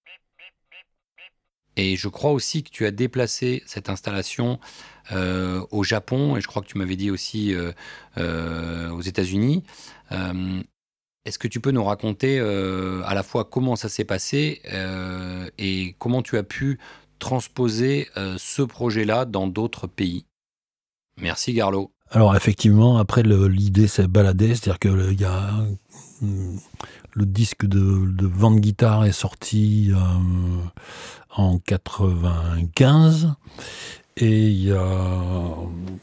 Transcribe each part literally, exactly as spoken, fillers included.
Et je crois aussi que tu as déplacé cette installation, heu, au Japon et je crois que tu m'avais dit aussi, heu heu, aux États-Unis. Hem, est-ce que tu peux nous raconter, heu, à la fois comment ça s'est passé, heu et comment tu as pu transposer, heu, ce projet-là dans d'autres pays? Merci Garlo. Alors effectivement, après le l'idée s'est baladée, c'est-à-dire que le il y a, mmh, le disque de de Vent de Guitare est sorti, hem, en quatre-vingt-quinze et il y a,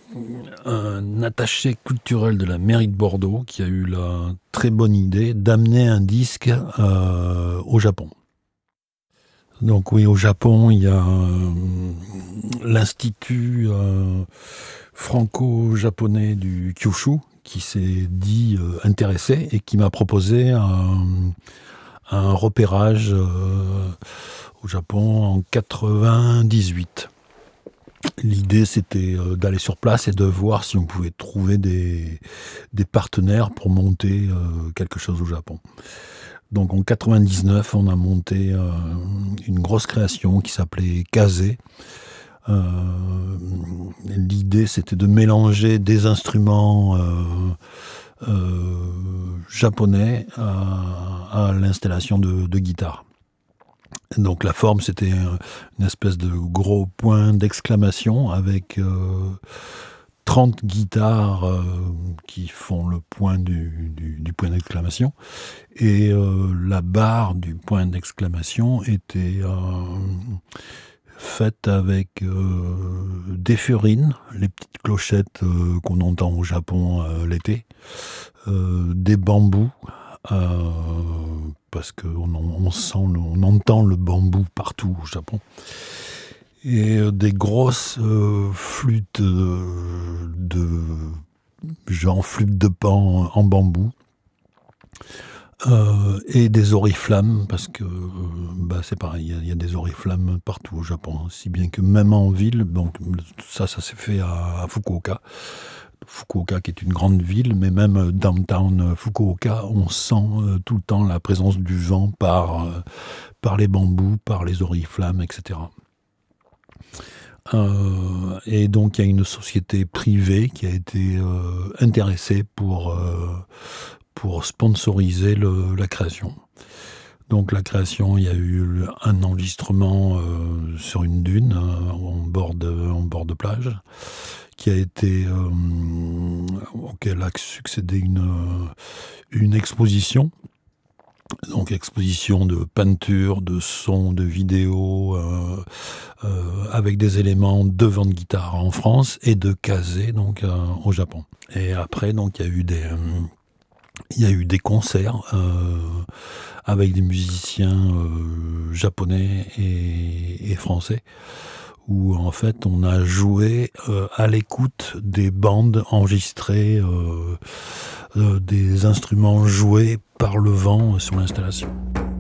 un attaché culturel de la mairie de Bordeaux qui a eu la très bonne idée d'amener un disque, heu, au Japon. Donc oui, au Japon, il y a, hem, l'institut, heu, franco-japonais du Kyushu qui s'est dit, heu, intéressé et qui m'a proposé un un repérage, heu, au Japon en quatre-vingt-dix-huit. L'idée, c'était, heu, d'aller sur place et de voir si on pouvait trouver des des partenaires pour monter, heu, quelque chose au Japon. Donc en quatre-vingt-dix-neuf, on a monté, heu, une grosse création qui s'appelait Kazé. Hem, l'idée, c'était de mélanger des instruments, heu heu, japonais à à l'installation de de guitare. Donc la forme, c'était, heu, une espèce de gros point d'exclamation avec, heu, trente guitares, heu, qui font le point du du du point d'exclamation et heu, la barre du point d'exclamation était, hem, faite avec, heu, des furines, les petites clochettes, heu, qu'on entend au Japon, heu, l'été, heu, des bambous, heu, parce qu'on en on sent le on entend le bambou partout au Japon et heu, des grosses, heu, flûtes, heu, de genre flûte de Pan en bambou. Heu et des oriflammes parce que, bah, c'est pareil, il y a il y a des oriflammes partout au Japon, hein, si bien que même en ville, donc ça, ça s'est fait à à Fukuoka. Fukuoka qui est une grande ville, mais même downtown Fukuoka, on sent, heu, tout le temps la présence du vent par, heu, par les bambous, par les oriflammes et cetera. Heu et donc il y a une société privée qui a été, heu, intéressée pour, heu, pour sponsoriser le la création. Donc la création, il y a eu le un enregistrement, heu, sur une dune, heu, en bord de en bord de plage, qui a été, hem, auquel a succédé une, heu, une exposition. Donc exposition de peinture, de son, de vidéos, heu heu, avec des éléments de Vent de Guitare en France et de Kazé donc, heu, au Japon. Et après donc il y a eu des, hem, il y a eu des concerts, heu, avec des musiciens, heu, japonais et et français, où en fait on a joué, heu, à l'écoute des bandes enregistrées, heu heu, des instruments joués par le vent sur l'installation.